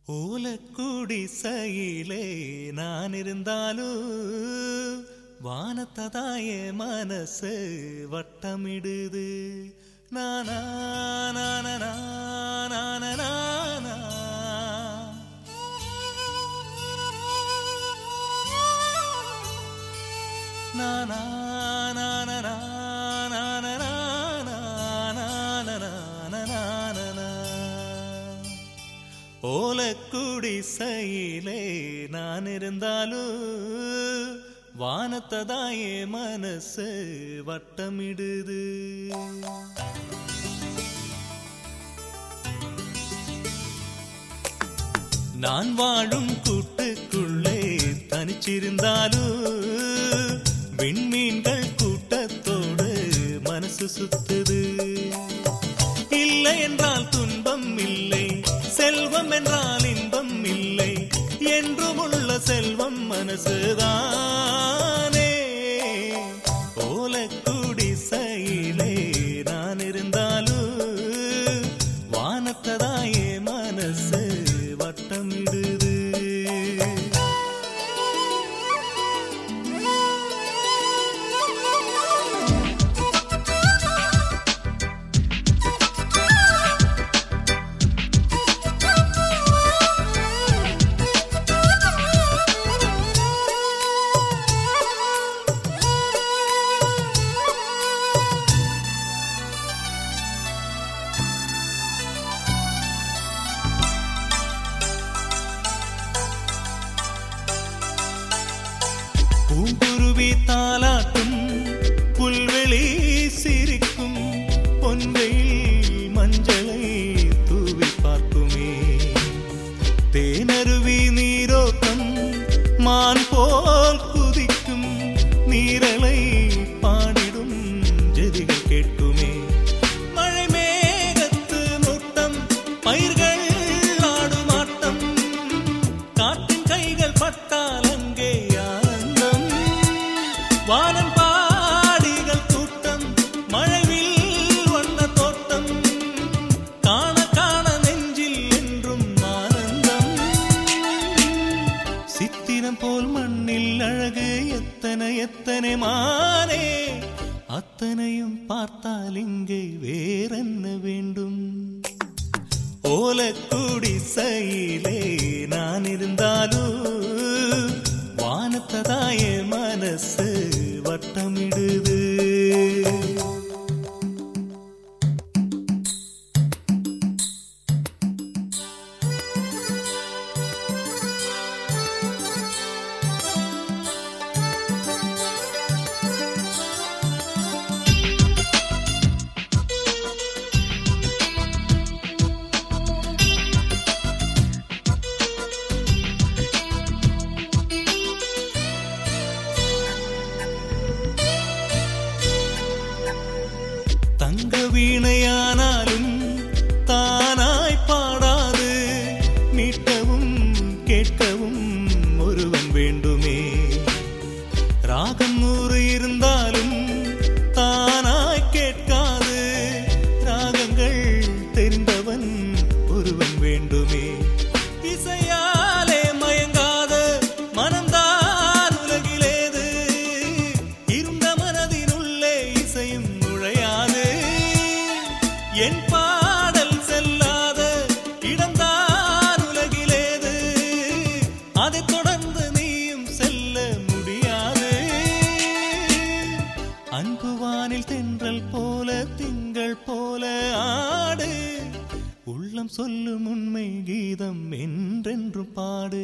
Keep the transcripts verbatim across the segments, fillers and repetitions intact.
ஓலக்குடிசையிலே நான் இருந்தாலும் வானத்ததாய மனசு வட்டமிடுது. நானா நானா நானா நானா நானா ஓலக்குடிசையிலே நான் இருந்தாலும் வானத்ததாயே மனசு வட்டமிடுது. நான் வாழும் கூட்டுக்குள்ளே தனிச்சிருந்தாலும் விண்மீன்கள் கூட்டத்தோடு மனசு சுத்துது. இல்லை என்றால் துன்பம் இல்லை, செல்வம் என்றால் இன்பம் இல்லை, என்றும் உள்ள செல்வம் மனசுதானே. ஓலக்குடிசையிலே நான் இருந்தாலும் வானத்ததாயே மனசு வட்டமிடுது. பூங்குருவி தாலாட்டும் புல்வெளி சிரிக்கும், பொன்வெயில் மஞ்சளை தூவி பார்க்குமே. தேனருவி நீரோட்டம் மான் போல் குதிக்கும், நீரலை பாடிடும் ஜதிகள் கேட்குமே. மழை மேகத்து மூட்டம் பயிர்கள் ஆடும் ஆட்டம், காற்றின் கைகள் பட்டால் அங்கே வானம் பாடிகள் கூட்டம், மழைவில் வண்ண தோட்டம், காண காண நெஞ்சில் என்றும் ஆனந்தம். சித்திரம் போல் மண்ணில் அழகு எத்தனை எத்தனை மானே, அத்தனையும் பார்த்தால் இங்கே வேறென்ன வேண்டும். ஓலக்குடிசையிலே நான் இருந்தாலும் வானத்ததாய மனசு வட்டமிடுது. தங்க வீணையானாலும் தானாய் பாடாது, மீட்டவும் கேட்கவும் ஒருவன் வேண்டுமே. ராகம் நூறு இருந்தாலும் தானாய் கேட்காது, ராகங்கள் தெரிந்தவன் ஒருவன் வேண்டுமே. இசையாலே மயங்காத மனம்தான் உலகிலேது, இருந்த மனதினுள்ளே இசையும் நுழையாது. என் பாடல் செல்லாத இடம்தான் உலகிலேது, அதை தொடர்ந்து நீயும் செல்ல முடியாது. அன்புவானில் தென்றல் போல திங்கள் போல ஆடு, உள்ளம் சொல்லும் உண்மை கீதம் என்றென்றும் பாடு.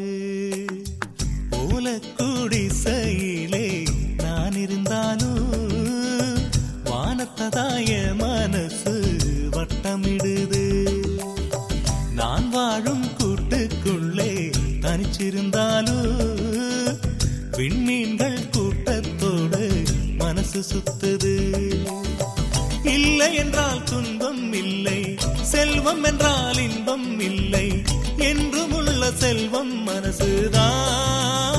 ஓலக்குடிசையிலே நான் இருந்தாலும் வானத்ததாய மனசு வட்டமிடுது. நான் வாழும் கூட்டுக்குள்ளே தனிச்சிருந்தாலும் விண்மீன்கள் கூட்டத்தோடு மனசு சுத்துது. இல்லை என்றால் துன்பம் இல்லை, செல்வம் என்றால் இன்பம் இல்லை, என்றும் உள்ள செல்வம் மனசுதான்.